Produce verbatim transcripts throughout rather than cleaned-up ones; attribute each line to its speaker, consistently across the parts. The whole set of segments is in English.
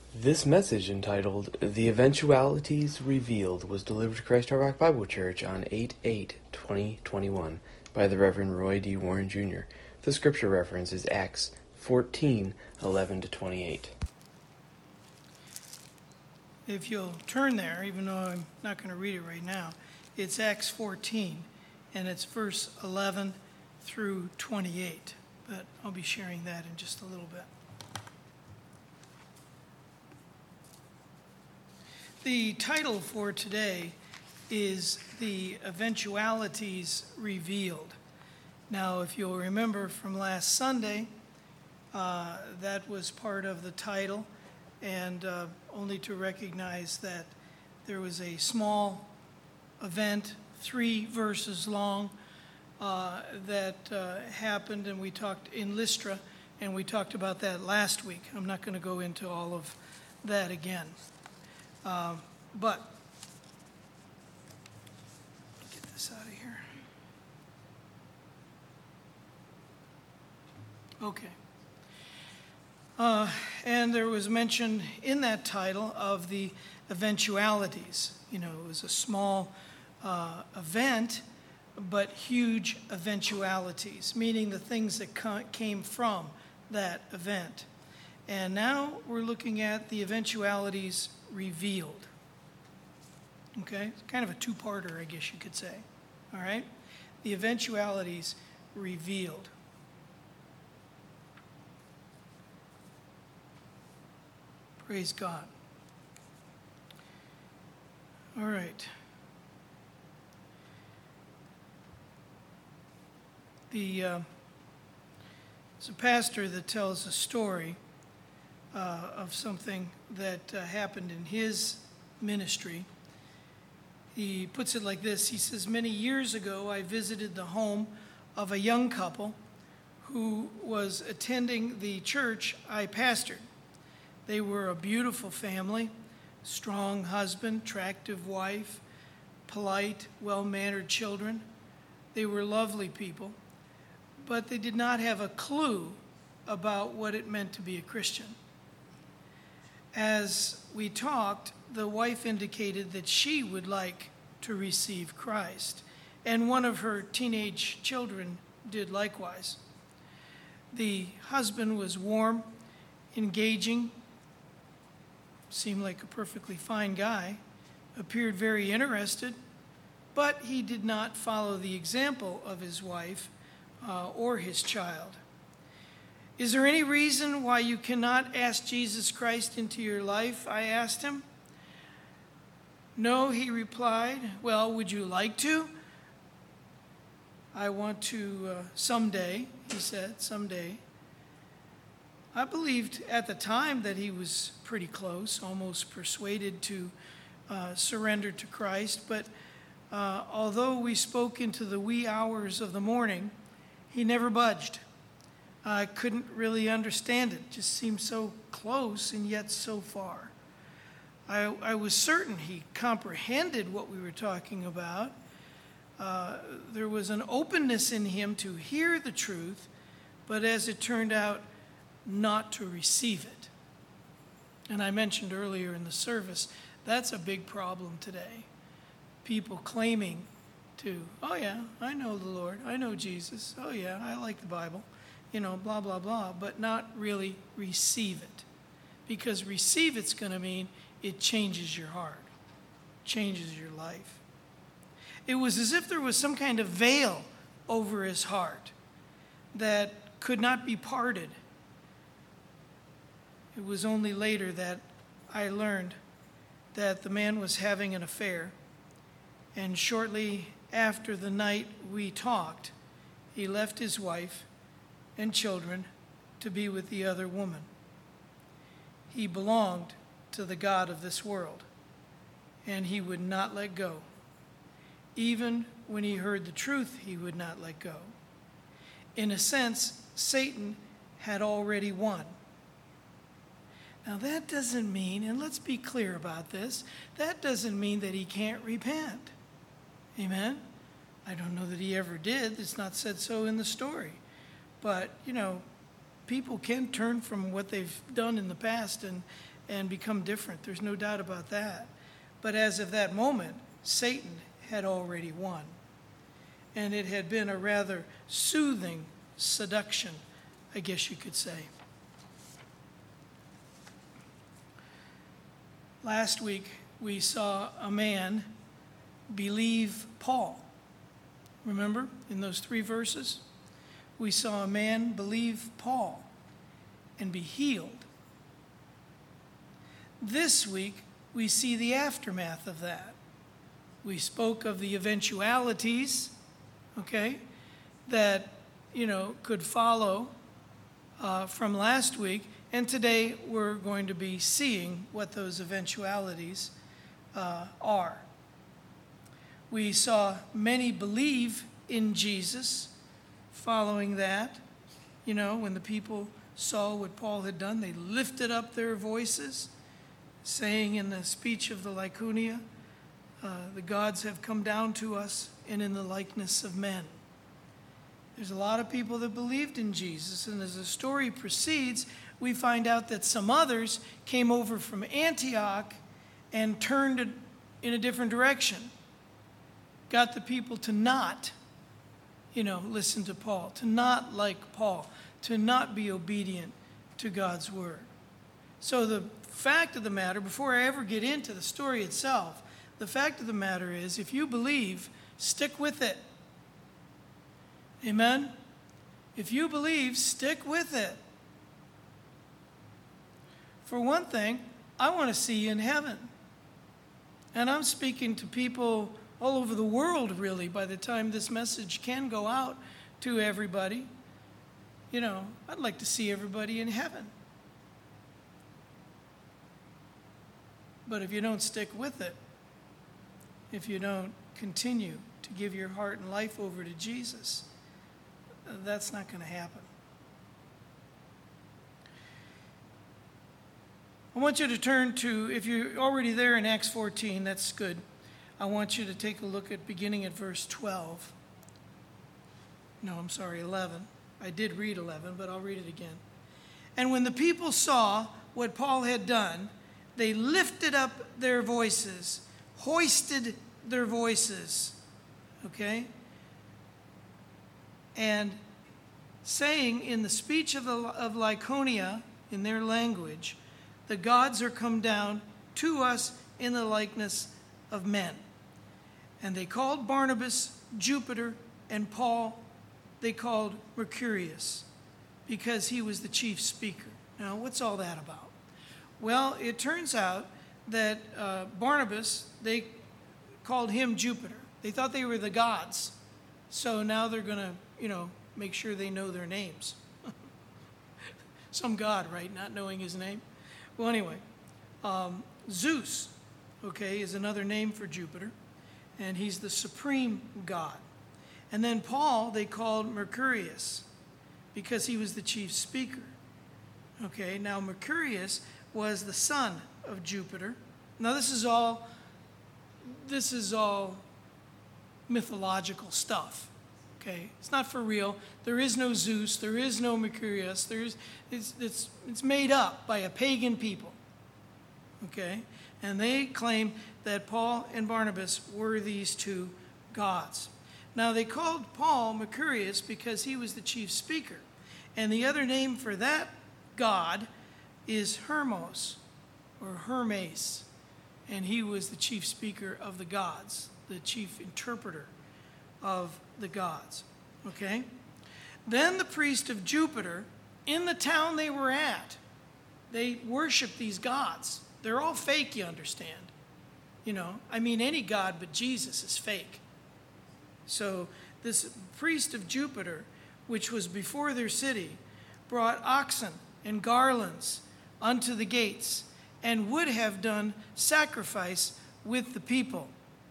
Speaker 1: This message, entitled The Eventualities Revealed, was delivered to Christ Our Rock Bible Church on eight eight twenty twenty-one by the Reverend Roy D. Warren Junior The scripture reference is Acts fourteen eleven to twenty-eight.
Speaker 2: If you'll turn there, even though I'm not going to read it right now, it's Acts fourteen, and it's verse eleven through twenty-eight. But I'll be sharing that in just a little bit. The title for today is The Eventualities Revealed. Now, if you'll remember from last Sunday, uh, that was part of the title, and uh, only to recognize that there was a small event, three verses long, uh, that uh, happened, and we talked in Lystra, and we talked about that last week. I'm not going to go into all of that again. Uh, but, get this out of here. Okay. Uh, and there was mention in that title of the eventualities. You know, it was a small uh, event, but huge eventualities, meaning the things that co- came from that event. And now we're looking at the eventualities revealed. Okay? It's kind of a two-parter, I guess you could say. All right? The eventualities revealed. Praise God. All right. The, uh, there's a pastor that tells a story uh, of something that uh, happened in his ministry. He puts it like this. He says, many years ago, I visited the home of a young couple who was attending the church I pastored. They were a beautiful family, strong husband, attractive wife, polite, well-mannered children. They were lovely people, but they did not have a clue about what it meant to be a Christian. As we talked, the wife indicated that she would like to receive Christ, and one of her teenage children did likewise. The husband was warm, engaging, seemed like a perfectly fine guy, appeared very interested, but he did not follow the example of his wife uh, or his child. Is there any reason why you cannot ask Jesus Christ into your life? I asked him. No, he replied. Well, would you like to? I want to uh, someday, he said, someday. I believed at the time that he was pretty close, almost persuaded to uh, surrender to Christ. But uh, although we spoke into the wee hours of the morning, he never budged. I couldn't really understand it. It just seemed so close and yet so far. I, I was certain he comprehended what we were talking about. Uh, there was an openness in him to hear the truth, but as it turned out, not to receive it. And I mentioned earlier in the service, that's a big problem today. People claiming to, oh yeah, I know the Lord, I know Jesus, oh yeah, I like the Bible, you know, blah, blah, blah, but not really receive it. Because receive it's going to mean it changes your heart, changes your life. It was as if there was some kind of veil over his heart that could not be parted. It was only later that I learned that the man was having an affair, and shortly after the night we talked, he left his wife and children to be with the other woman. He belonged to the god of this world, and he would not let go. Even when he heard the truth, he would not let go. In a sense, Satan had already won. Now that doesn't mean, and let's be clear about this, that doesn't mean that he can't repent. Amen? I don't know that he ever did. It's not said so in the story. But, you know, people can turn from what they've done in the past and, and become different. There's no doubt about that. But as of that moment, Satan had already won. And it had been a rather soothing seduction, I guess you could say. Last week, we saw a man believe Paul. Remember, in those three verses? We saw a man believe Paul and be healed. This week, we see the aftermath of that. We spoke of the eventualities, okay, that, you know, could follow uh, from last week. And today, we're going to be seeing what those eventualities uh, are. We saw many believe in Jesus following that. You know, when the people saw what Paul had done, they lifted up their voices, saying in the speech of the Lycaonia, uh, the gods have come down to us and in the likeness of men. There's a lot of people that believed in Jesus, and as the story proceeds, we find out that some others came over from Antioch and turned it in a different direction. Got the people to not, you know, listen to Paul, to not like Paul, to not be obedient to God's word. So the fact of the matter, before I ever get into the story itself, the fact of the matter is, if you believe, stick with it. Amen? If you believe, stick with it. For one thing, I want to see you in heaven. And I'm speaking to people all over the world, really, by the time this message can go out to everybody. You know, I'd like to see everybody in heaven. But if you don't stick with it, if you don't continue to give your heart and life over to Jesus, that's not going to happen. I want you to turn to, if you're already there in Acts fourteen, that's good. I want you to take a look at beginning at verse twelve. No, I'm sorry, eleven. I did read eleven, but I'll read it again. And when the people saw what Paul had done, they lifted up their voices, hoisted their voices, okay? And saying in the speech of, the, of Lycaonia, in their language, the gods are come down to us in the likeness of men. And they called Barnabas Jupiter, and Paul they called Mercurius, because he was the chief speaker. Now, what's all that about? Well, it turns out that uh, Barnabas, they called him Jupiter. They thought they were the gods. So now they're going to, you know, make sure they know their names. Some god, right? Not knowing his name. Well, anyway, um, Zeus, okay, is another name for Jupiter, and he's the supreme god. And then Paul, they called Mercurius, because he was the chief speaker. Okay, now Mercurius was the son of Jupiter. Now this is all, this is all mythological stuff. Okay, it's not for real. There is no Zeus. There is no Mercurius. There is, it's, it's, it's made up by a pagan people. Okay, and they claim that Paul and Barnabas were these two gods. Now they called Paul Mercurius because he was the chief speaker, and the other name for that god is Hermos, or Hermes, and he was the chief speaker of the gods, the chief interpreter of the gods. Okay? Then the priest of Jupiter, in the town they were at, they worship these gods. They're all fake, you understand. You know, I mean, any god but Jesus is fake. So this priest of Jupiter, which was before their city, brought oxen and garlands unto the gates, and would have done sacrifice with the people.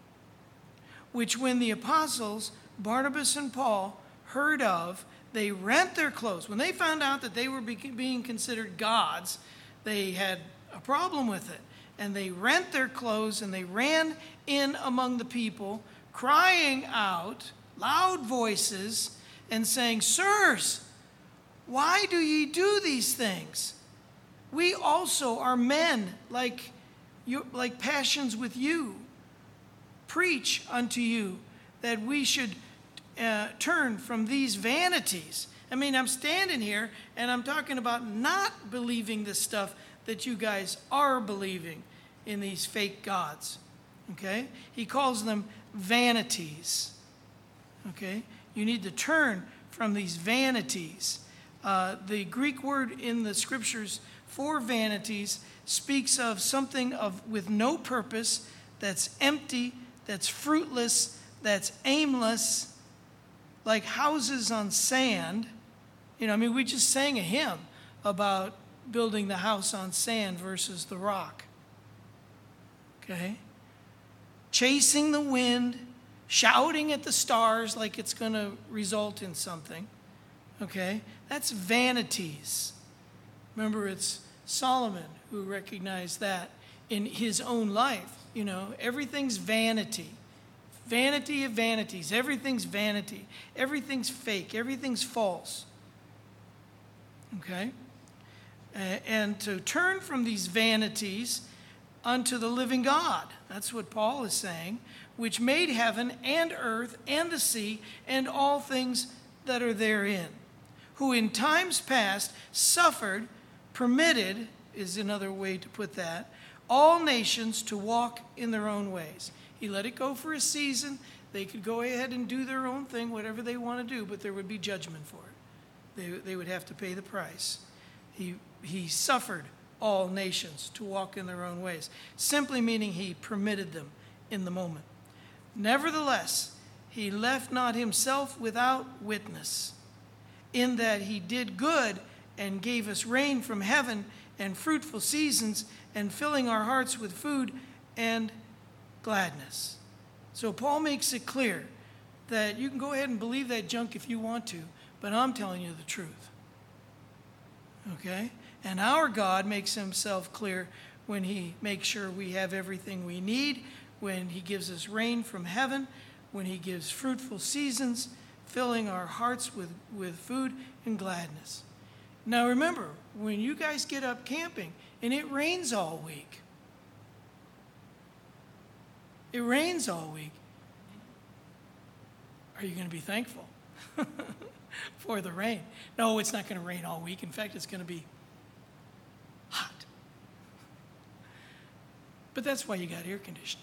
Speaker 2: Which when the apostles, Barnabas and Paul, heard of, they rent their clothes. When they found out that they were being considered gods, they had a problem with it. And they rent their clothes, and they ran in among the people, crying out, loud voices, and saying, Sirs, why do ye do these things? we also are men like you, like passions with you. Preach unto you that we should uh, turn from these vanities. I mean, I'm standing here and I'm talking about not believing the stuff that you guys are believing in these fake gods. Okay? He calls them vanities. Okay? You need to turn from these vanities. Uh, the Greek word in the scriptures for vanities speaks of something of with no purpose, that's empty, that's fruitless, that's aimless, like houses on sand. You know, I mean, we just sang a hymn about building the house on sand versus the rock. Okay? Chasing the wind, shouting at the stars like it's going to result in something. Okay? That's vanities. Remember, it's Solomon who recognized that in his own life. You know, everything's vanity. Vanity of vanities. Everything's vanity. Everything's fake. Everything's false. Okay? And to turn from these vanities unto the living God. That's what Paul is saying. Which made heaven and earth and the sea and all things that are therein. Who in times past suffered, permitted, is another way to put that, all nations to walk in their own ways. He let it go for a season. They could go ahead and do their own thing, whatever they want to do, but there would be judgment for it. They, they would have to pay the price. He, he suffered all nations to walk in their own ways, simply meaning he permitted them in the moment. Nevertheless, he left not himself without witness, in that he did good and gave us rain from heaven and fruitful seasons and filling our hearts with food and gladness. So Paul makes it clear that you can go ahead and believe that junk if you want to, but I'm telling you the truth. Okay? And our God makes himself clear when he makes sure we have everything we need, when he gives us rain from heaven, when he gives fruitful seasons, filling our hearts with, with food and gladness. Now remember, when you guys get up camping and it rains all week, it rains all week, are you going to be thankful for the rain? No, it's not going to rain all week. In fact, it's going to be hot. But that's why you got air conditioning.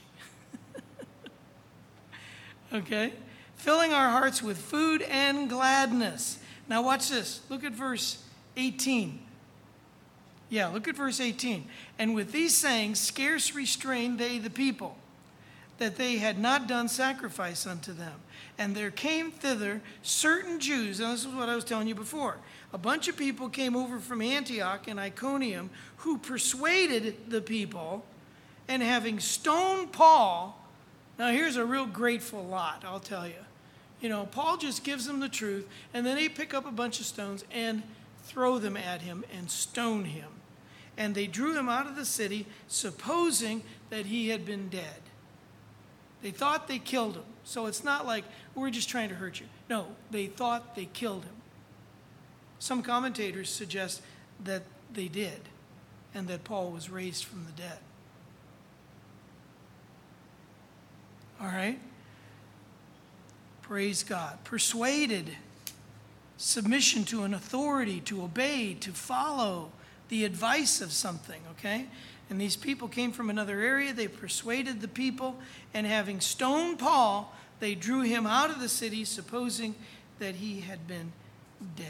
Speaker 2: Okay? Filling our hearts with food and gladness. Now watch this. Look at verse eighteen. Yeah, look at verse eighteen. And with these sayings scarce restrained they the people, that they had not done sacrifice unto them. And there came thither certain Jews, and this is what I was telling you before. A bunch of people came over from Antioch and Iconium who persuaded the people, and having stoned Paul. Now here's a real grateful lot, I'll tell you. You know, Paul just gives them the truth, and then they pick up a bunch of stones and throw them at him and stone him. And they drew him out of the city, supposing that he had been dead. They thought they killed him. So it's not like, we're just trying to hurt you. No, they thought they killed him. Some commentators suggest that they did, and that Paul was raised from the dead. All right? Praise God. Persuaded, submission to an authority, to obey, to follow the advice of something, okay? And these people came from another area. They persuaded the people, and having stoned Paul, they drew him out of the city, supposing that he had been dead.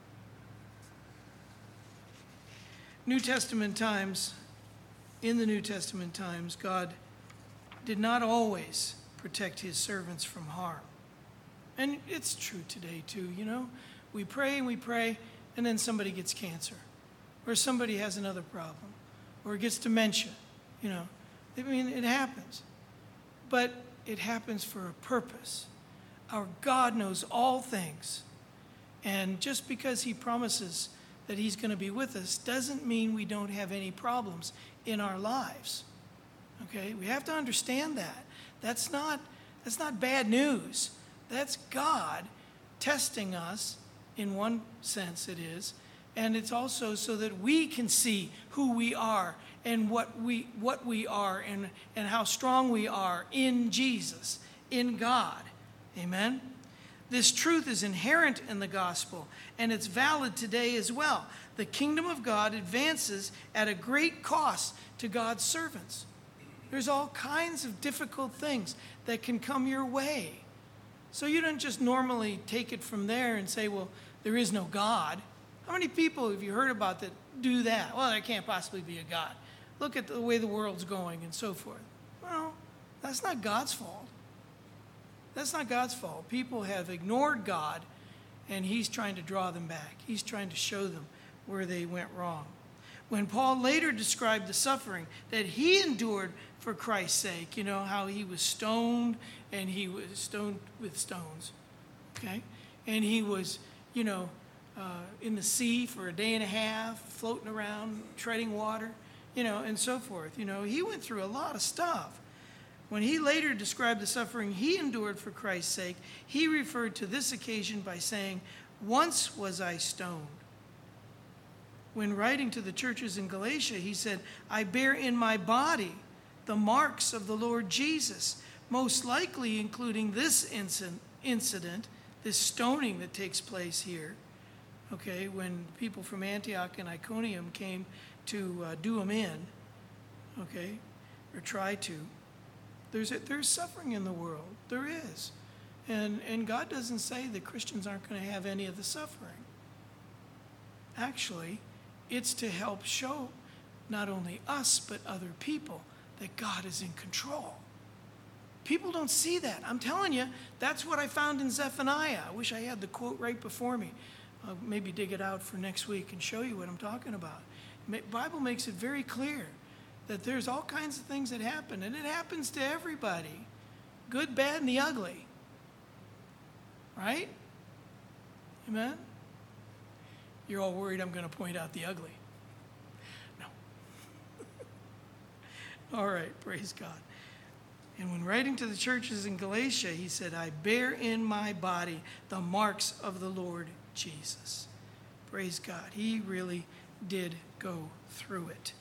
Speaker 2: New Testament times, in the New Testament times, God did not always protect his servants from harm. And it's true today too, you know. We pray and we pray, and then somebody gets cancer, or somebody has another problem, or gets dementia, you know. I mean, it happens. But it happens for a purpose. Our God knows all things. And just because he promises that he's going to be with us doesn't mean we don't have any problems in our lives. Okay? We have to understand that. That's not, that's not bad news. That's God testing us, in one sense it is, And it's also so that we can see who we are and what we what we are and, and how strong we are in Jesus, in God. Amen? This truth is inherent in the gospel, and it's valid today as well. The kingdom of God advances at a great cost to God's servants. There's all kinds of difficult things that can come your way. So you don't just normally take it from there and say, well, there is no God. How many people have you heard about that do that? Well, there can't possibly be a God. Look at the way the world's going and so forth. Well, that's not God's fault. That's not God's fault. People have ignored God, and he's trying to draw them back. He's trying to show them where they went wrong. When Paul later described the suffering that he endured for Christ's sake, you know, how he was stoned, and he was stoned with stones, okay? And he was, you know, uh, in the sea for a day and a half, floating around, treading water, you know, and so forth. You know, he went through a lot of stuff. When he later described the suffering he endured for Christ's sake, he referred to this occasion by saying, "Once was I stoned." When writing to the churches in Galatia, he said, "I bear in my body the marks of the Lord Jesus," most likely including this incident, this stoning that takes place here, okay, when people from Antioch and Iconium came to uh, do him in, okay, or try to. There's, a, there's suffering in the world. There is. And, and God doesn't say that Christians aren't going to have any of the suffering. Actually, it's to help show not only us, but other people that God is in control. People don't see that. I'm telling you, that's what I found in Zephaniah. I wish I had the quote right before me. I'll maybe dig it out for next week and show you what I'm talking about. The Bible makes it very clear that there's all kinds of things that happen, and it happens to everybody. Good, bad, and the ugly. Right? Amen? You're all worried I'm going to point out the ugly. No. All right, praise God. And when writing to the churches in Galatia, he said, "I bear in my body the marks of the Lord Jesus." Praise God. He really did go through it.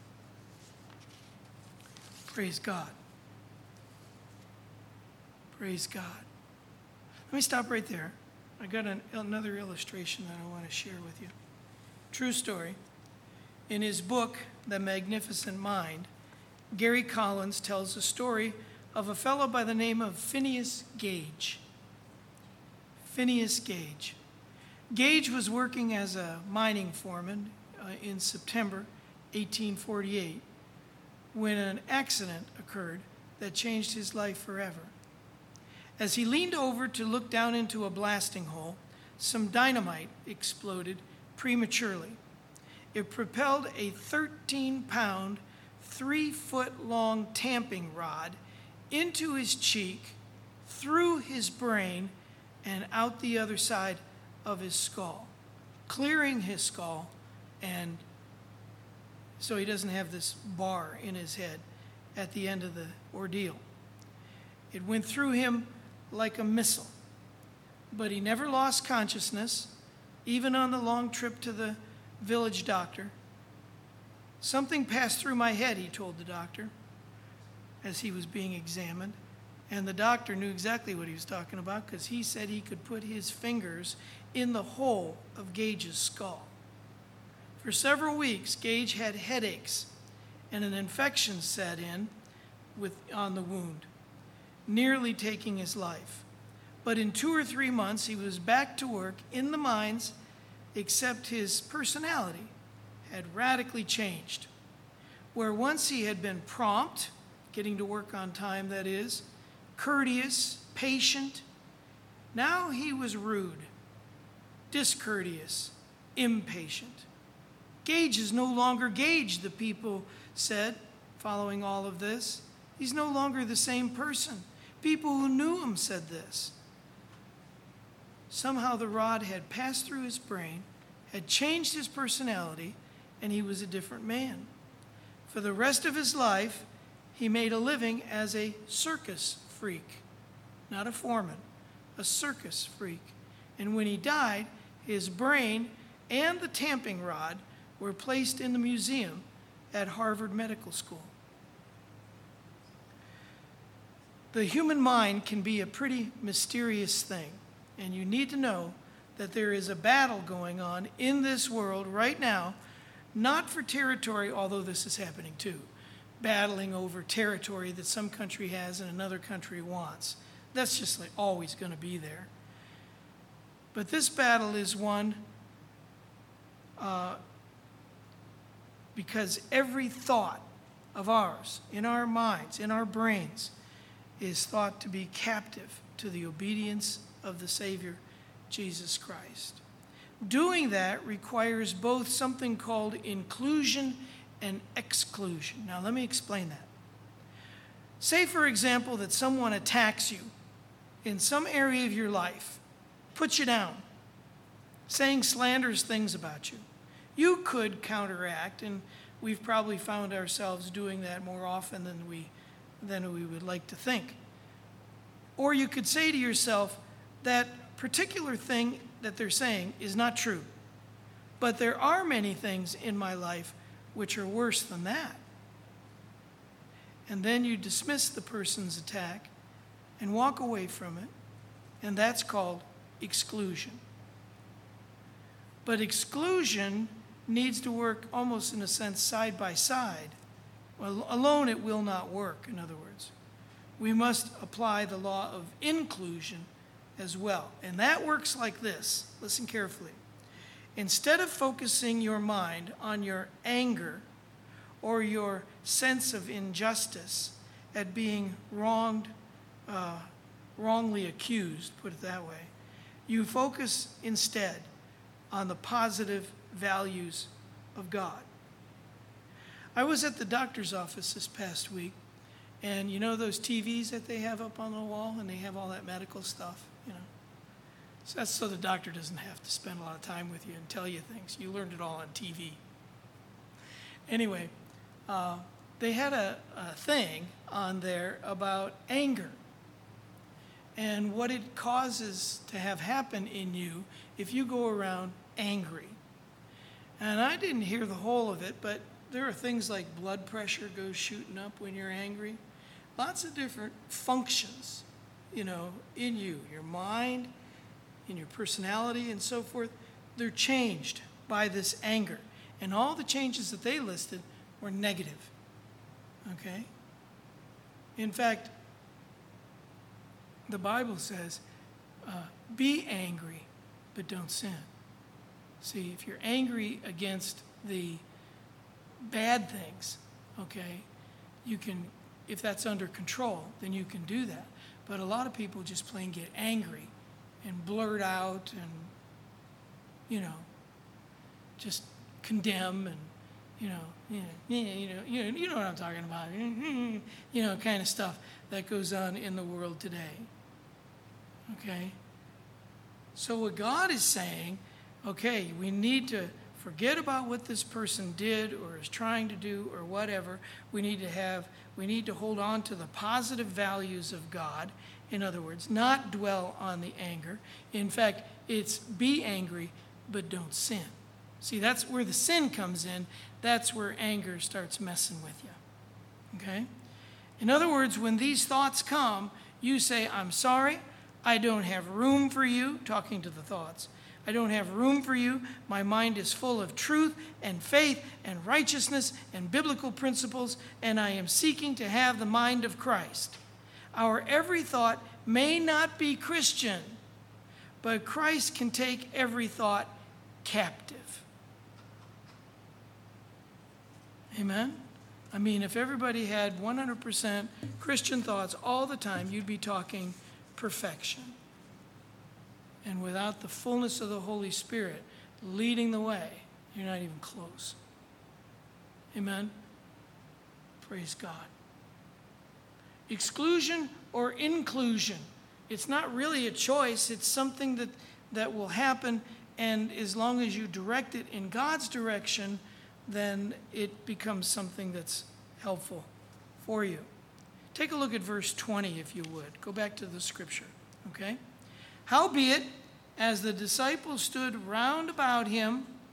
Speaker 2: Praise God. Praise God. Let me stop right there. I got an, another illustration that I want to share with you. True story. In his book, The Magnificent Mind, Gary Collins tells a story of a fellow by the name of Phineas Gage. Phineas Gage. Gage was working as a mining foreman uh, in September eighteen forty-eight when an accident occurred that changed his life forever. As he leaned over to look down into a blasting hole, some dynamite exploded prematurely. It propelled a thirteen-pound, three-foot-long tamping rod into his cheek, through his brain, and out the other side of his skull, clearing his skull, and so he doesn't have this bar in his head at the end of the ordeal. It went through him like a missile, but he never lost consciousness, even on the long trip to the village doctor. "Something passed through my head," he told the doctor as he was being examined. And the doctor knew exactly what he was talking about, because he said he could put his fingers in the hole of Gage's skull. For several weeks, Gage had headaches, and an infection set in with, on the wound, nearly taking his life. But in two or three months, he was back to work in the mines, except his personality had radically changed. Where once he had been prompt, getting to work on time, that is, courteous, patient, now he was rude, discourteous, impatient. Gage is no longer Gage, the people said, following all of this. He's no longer the same person. People who knew him said this. Somehow the rod had passed through his brain, had changed his personality, and he was a different man. For the rest of his life, he made a living as a circus freak, not a foreman, a circus freak. And when he died, his brain and the tamping rod were placed in the museum at Harvard Medical School. The human mind can be a pretty mysterious thing, and you need to know that there is a battle going on in this world right now, not for territory, although this is happening too, battling over territory that some country has and another country wants. That's just like always going to be there. But this battle is one uh, because every thought of ours, in our minds, in our brains, is thought to be captive to the obedience of the Savior, Jesus Christ. Doing that requires both something called inclusion and exclusion. Now, let me explain that. Say, for example, that someone attacks you in some area of your life, puts you down, saying slanderous things about you. You could counteract, and we've probably found ourselves doing that more often than we, than we would like to think. Or you could say to yourself, that particular thing that they're saying is not true, but there are many things in my life which are worse than that. And then you dismiss the person's attack and walk away from it, and that's called exclusion. But exclusion needs to work almost in a sense side by side. Well, alone it will not work, in other words. We must apply the law of inclusion as well. And that works like this. Listen carefully. Instead of focusing your mind on your anger or your sense of injustice at being wronged, uh, wrongly accused, put it that way, you focus instead on the positive values of God. I was at the doctor's office this past week, and you know those T Vs that they have up on the wall, and they have all that medical stuff, you know? So that's so the doctor doesn't have to spend a lot of time with you and tell you things. You learned it all on T V. Anyway, uh, they had a, a thing on there about anger and what it causes to have happen in you if you go around angry. And I didn't hear the whole of it, but there are things like blood pressure goes shooting up when you're angry. Lots of different functions, you know, in you, your mind, in your personality and so forth. They're changed by this anger. And all the changes that they listed were negative. Okay? In fact, the Bible says, uh, be angry, but don't sin. See, if you're angry against the bad things, okay, you can, if that's under control, then you can do that. But a lot of people just plain get angry and blurt out and, you know, just condemn and, you know, you know, you know, you know, you know what I'm talking about, you know, kind of stuff that goes on in the world today. Okay? So what God is saying, okay, we need to forget about what this person did or is trying to do or whatever. We need to have, we need to hold on to the positive values of God. In other words, not dwell on the anger. In fact, it's be angry, but don't sin. See, that's where the sin comes in. That's where anger starts messing with you. Okay? In other words, when these thoughts come, you say, I'm sorry, I don't have room for you, talking to the thoughts. I don't have room for you. My mind is full of truth and faith and righteousness and biblical principles, and I am seeking to have the mind of Christ. Our every thought may not be Christian, but Christ can take every thought captive. Amen? I mean, if everybody had one hundred percent Christian thoughts all the time, you'd be talking perfection. And without the fullness of the Holy Spirit leading the way, you're not even close. Amen? Praise God. Exclusion or inclusion. It's not really a choice. It's something that, that will happen, and as long as you direct it in God's direction, then it becomes something that's helpful for you. Take a look at verse twenty, if you would. Go back to the scripture, okay? Howbeit, as the disciples stood round about him,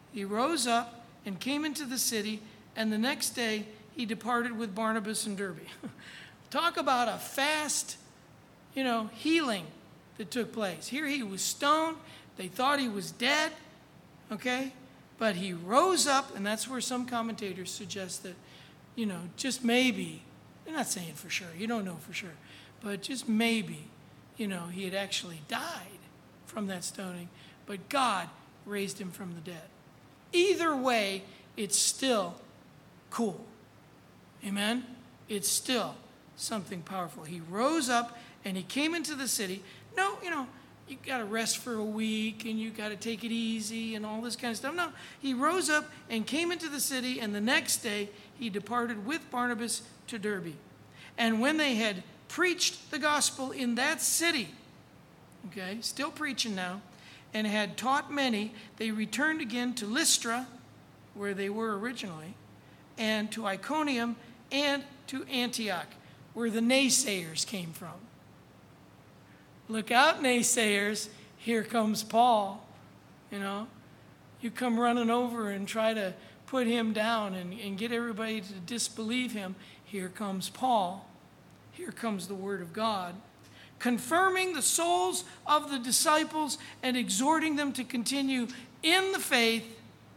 Speaker 2: He rose up and came into the city, and the next day he departed with Barnabas and Derbe. Talk about a fast, you know, healing that took place. Here he was stoned. They thought he was dead, okay? But he rose up, and that's where some commentators suggest that, you know, just maybe, they're not saying for sure, you don't know for sure, but just maybe, you know, he had actually died from that stoning, but God raised him from the dead. Either way, it's still cool. Amen? It's still something powerful. He rose up and he came into the city. No, you know, you got to rest for a week and you got to take it easy and all this kind of stuff. No, he rose up and came into the city, and the next day he departed with Barnabas to Derbe. And when they had preached the gospel in that city, okay, still preaching now, and had taught many, they returned again to Lystra, where they were originally, and to Iconium and to Antioch, where the naysayers came from. Look out, naysayers. Here comes Paul. You know, you come running over and try to put him down and, and get everybody to disbelieve him. Here comes Paul. Here comes the word of God, confirming the souls of the disciples and exhorting them to continue in the faith,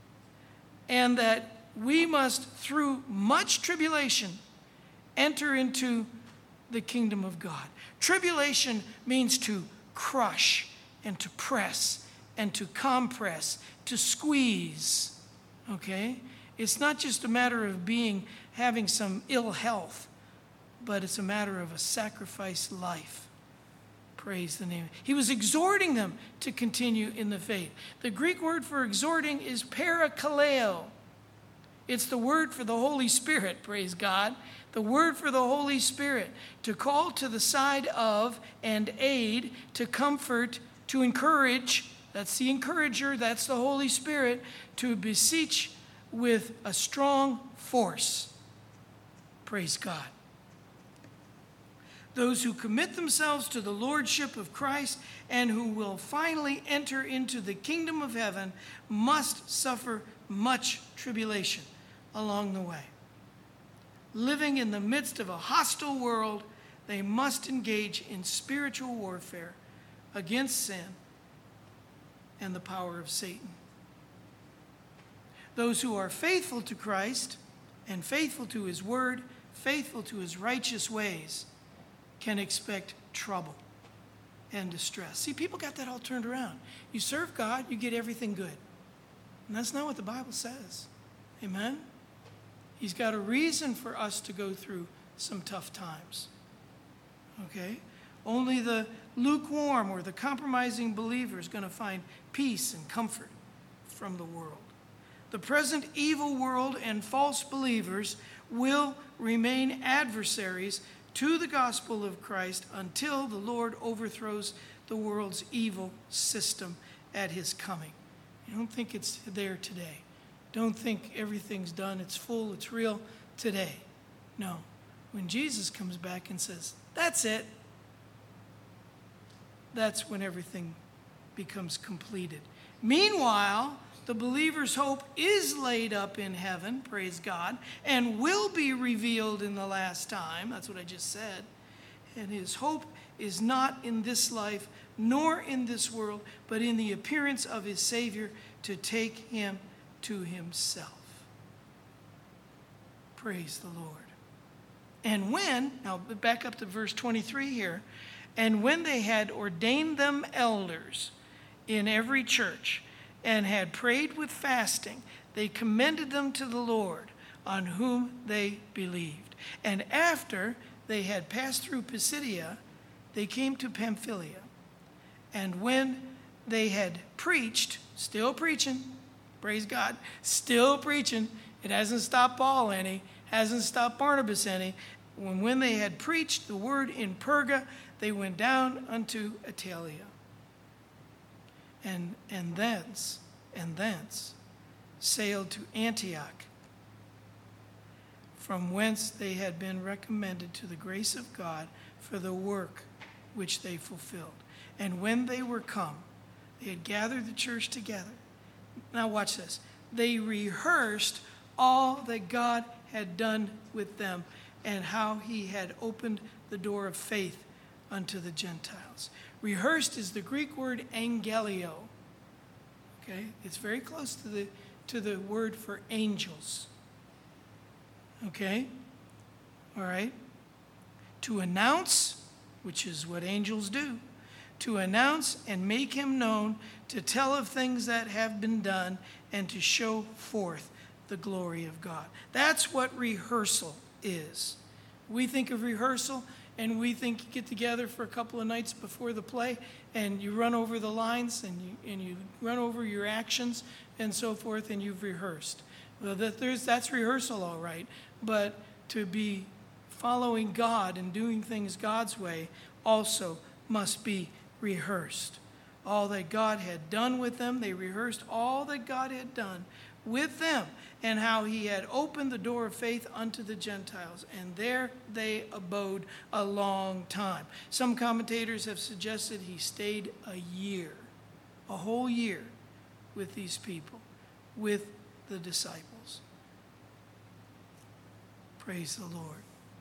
Speaker 2: and that we must, through much tribulation, enter into the kingdom of God. Tribulation means to crush and to press and to compress, to squeeze, okay? It's not just a matter of being, having some ill health, but it's a matter of a sacrificed life. Praise the name. He was exhorting them to continue in the faith. The Greek word for exhorting is parakaleo. It's the word for the Holy Spirit, praise God. The word for the Holy Spirit, to call to the side of and aid, to comfort, to encourage. That's the encourager, that's the Holy Spirit, to beseech with a strong force. Praise God. Those who commit themselves to the lordship of Christ and who will finally enter into the kingdom of heaven must suffer much tribulation along the way. Living in the midst of a hostile world, they must engage in spiritual warfare against sin and the power of Satan. Those who are faithful to Christ and faithful to his word, faithful to his righteous ways, can expect trouble and distress. See, people got that all turned around. You serve God, you get everything good. And that's not what the Bible says. Amen? He's got a reason for us to go through some tough times. Okay? Only the lukewarm or the compromising believer is going to find peace and comfort from the world. The present evil world and false believers will remain adversaries to the gospel of Christ until the Lord overthrows the world's evil system at his coming. I don't think it's there today. Don't think everything's done, it's full, it's real today. No. When Jesus comes back and says, that's it, that's when everything becomes completed. Meanwhile, the believer's hope is laid up in heaven, praise God, and will be revealed in the last time. That's what I just said. And his hope is not in this life, nor in this world, but in the appearance of his Savior to take him to himself. Praise the Lord. And when, now back up to verse twenty-three here, and when they had ordained them elders in every church and had prayed with fasting, they commended them to the Lord, on whom they believed. And after they had passed through Pisidia, they came to Pamphylia. And when they had preached, still preaching, praise God, still preaching. It hasn't stopped Paul any, hasn't stopped Barnabas any. When, when they had preached the word in Perga, they went down unto Attalia. And, and thence, and thence sailed to Antioch, from whence they had been recommended to the grace of God for the work which they fulfilled. And when they were come, they had gathered the church together. Now watch this. they rehearsed all that God had done with them and how he had opened the door of faith unto the Gentiles. Rehearsed is the Greek word angelio. Okay? It's very close to the to the word for angels. Okay? All right? To announce, which is what angels do, to announce and make him known, to tell of things that have been done, and to show forth the glory of God. That's what rehearsal is. We think of rehearsal, and we think you get together for a couple of nights before the play, and you run over the lines, and you and you run over your actions, and so forth, and you've rehearsed. Well, that there's that's rehearsal, all right, but to be following God and doing things God's way also must be rehearsed. All that God had done with them, they rehearsed all that God had done with them and how he had opened the door of faith unto the Gentiles. And there they abode a long time. Some commentators have suggested he stayed a year, a whole year with these people, with the disciples. Praise the Lord.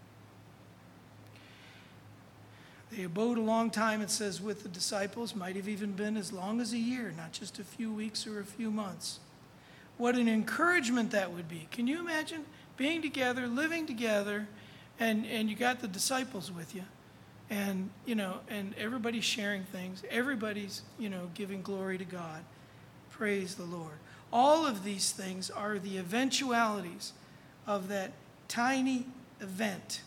Speaker 2: They abode a long time, it says, with the disciples. Might have even been as long as a year, not just a few weeks or a few months. What an encouragement that would be. Can you imagine being together, living together, and, and you got the disciples with you, and, you know, and everybody's sharing things. Everybody's, you know, giving glory to God. Praise the Lord. All of these things are the eventualities of that tiny event.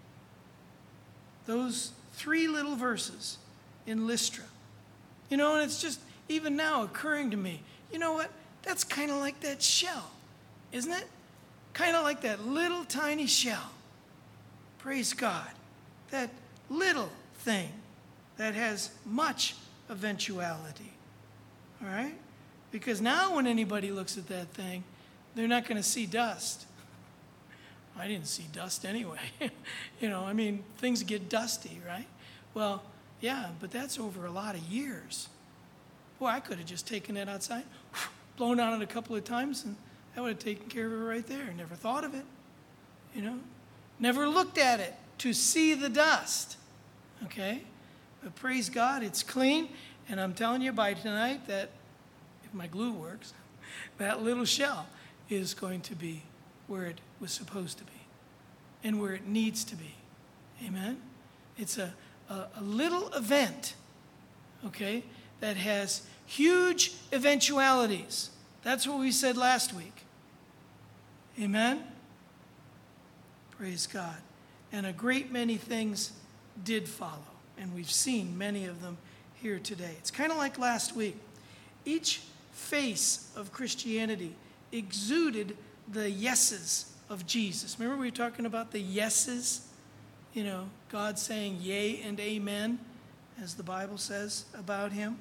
Speaker 2: Those three little verses in Lystra. You know, and it's just even now occurring to me, you know what? That's kind of like that shell, isn't it? Kind of like that little tiny shell. Praise God. That little thing that has much eventuality. All right? Because now when anybody looks at that thing, they're not going to see dust. I didn't see dust anyway. You know, I mean, things get dusty, right? Well, yeah, but that's over a lot of years. Boy, I could have just taken it outside, blown on it a couple of times, and that would have taken care of it right there. Never thought of it, you know. Never looked at it to see the dust, okay? But praise God, it's clean, and I'm telling you by tonight that if my glue works, that little shell is going to be where it was supposed to be and where it needs to be. Amen? It's a, a, a little event, okay, that has huge eventualities. That's what we said last week. Amen? Praise God. And a great many things did follow, and we've seen many of them here today. It's kind of like last week. Each face of Christianity exuded the yeses of Jesus. Remember we were talking about the yeses? You know, God saying yea and amen, as the Bible says about him.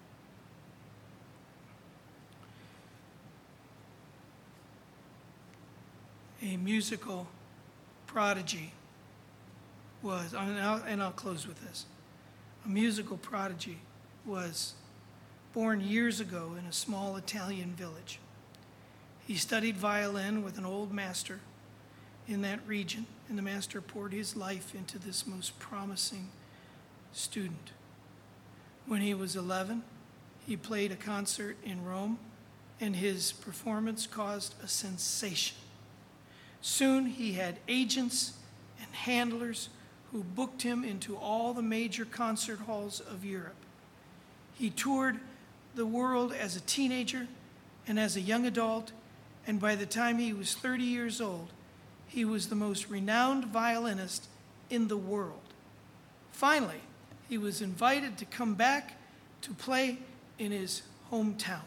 Speaker 2: A musical prodigy was, and I'll, and I'll close with this. A musical prodigy was born years ago in a small Italian village. He studied violin with an old master in that region, and the master poured his life into this most promising student. When he was eleven, he played a concert in Rome, and his performance caused a sensation. Soon he had agents and handlers who booked him into all the major concert halls of Europe. He toured the world as a teenager and as a young adult, and by the time he was thirty years old, he was the most renowned violinist in the world. Finally, he was invited to come back to play in his hometown.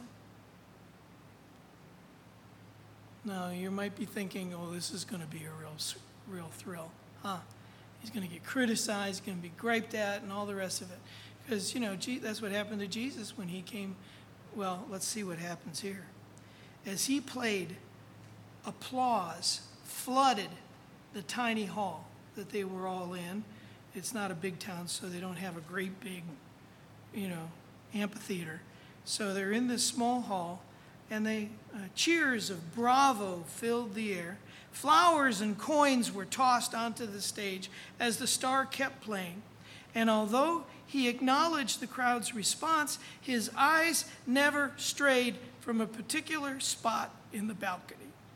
Speaker 2: Now, you might be thinking, oh, this is going to be a real, real thrill. Huh? He's going to get criticized, going to be griped at, and all the rest of it. Because, you know, that's what happened to Jesus when he came. Well, let's see what happens here. As he played, applause flooded the tiny hall that they were all in. It's not a big town, so they don't have a great big, you know, amphitheater. So they're in this small hall, and they uh, cheers of bravo filled the air. Flowers and coins were tossed onto the stage as the star kept playing. And although he acknowledged the crowd's response, his eyes never strayed from a particular spot in the balcony.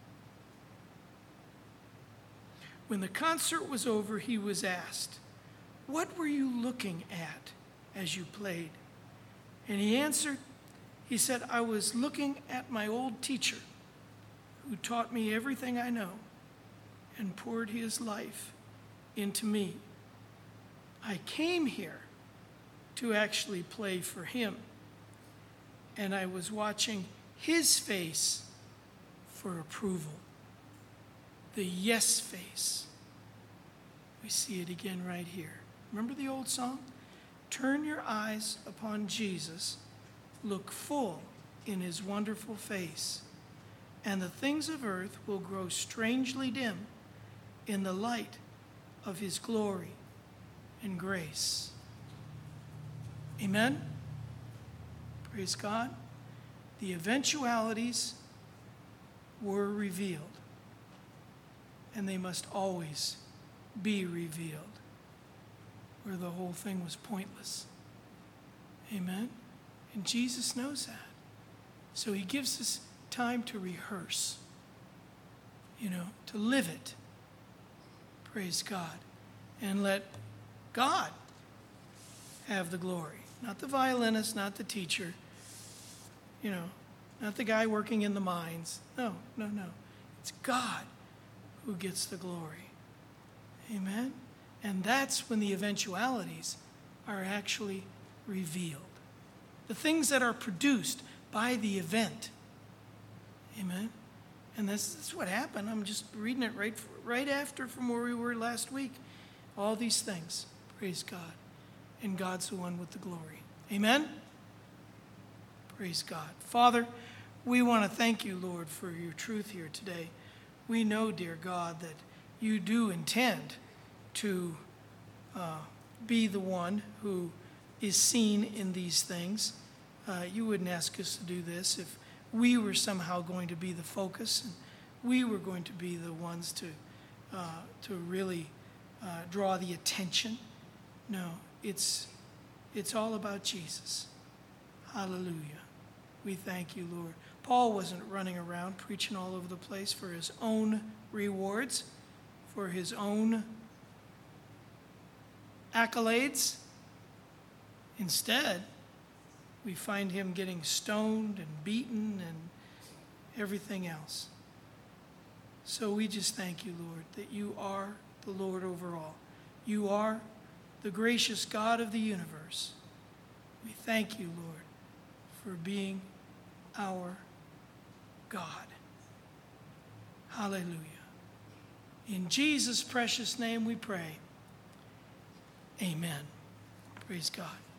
Speaker 2: When the concert was over, he was asked, "What were you looking at as you played?" And he answered, he said, "I was looking at my old teacher who taught me everything I know and poured his life into me. I came here to actually play for him, and I was watching his face for approval, the yes face." We see it again right here. Remember the old song? Turn your eyes upon Jesus, look full in his wonderful face, and the things of earth will grow strangely dim in the light of his glory and grace. Amen? Praise God. The eventualities were revealed, and they must always be revealed, or the whole thing was pointless. Amen? And Jesus knows that. So he gives us time to rehearse, you know, to live it. Praise God. And let God have the glory. Not the violinist, not the teacher, you know, not the guy working in the mines. No, no, no. It's God who gets the glory. Amen? And that's when the eventualities are actually revealed. The things that are produced by the event. Amen? And this, this is what happened. I'm just reading it right, right after from where we were last week. All these things. Praise God. And God's the one with the glory. Amen? Praise God. Father, we want to thank you, Lord, for your truth here today. We know, dear God, that you do intend to uh, be the one who is seen in these things. Uh, you wouldn't ask us to do this if we were somehow going to be the focus and we were going to be the ones to, uh, to really uh, draw the attention. No, it's, it's all about Jesus. Hallelujah. We thank you, Lord. Paul wasn't running around preaching all over the place for his own rewards, for his own accolades. Instead, we find him getting stoned and beaten and everything else. So we just thank you, Lord, that you are the Lord over all. You are the gracious God of the universe. We thank you, Lord, for being our God. Hallelujah. In Jesus' precious name we pray. Amen. Praise God.